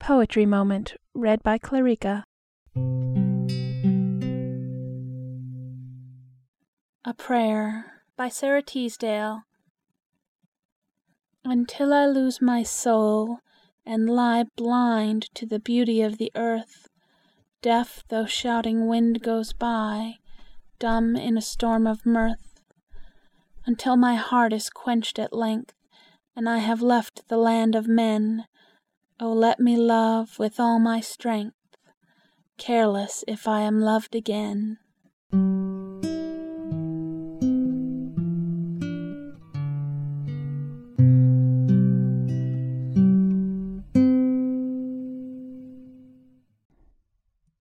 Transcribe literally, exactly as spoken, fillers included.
Poetry Moment. Read by Clarica. A Prayer by Sara Teasdale. Until I lose my soul, and lie blind to the beauty of the earth, deaf though shouting wind goes by, dumb in a storm of mirth, until my heart is quenched at length, and I have left the land of men, oh, let me love with all my strength, careless if I am loved again.